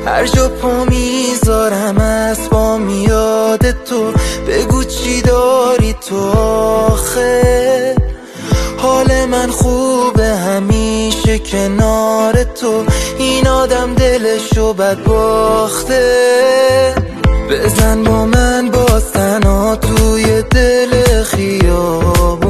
هر جا پا میذارم اسبا میاد تو. بگو چی داری تو آخه؟ حال من خوبه همیشه کنار تو. این آدم دلشو بد باخته. بزن با من باز تنها توی دل خیابون.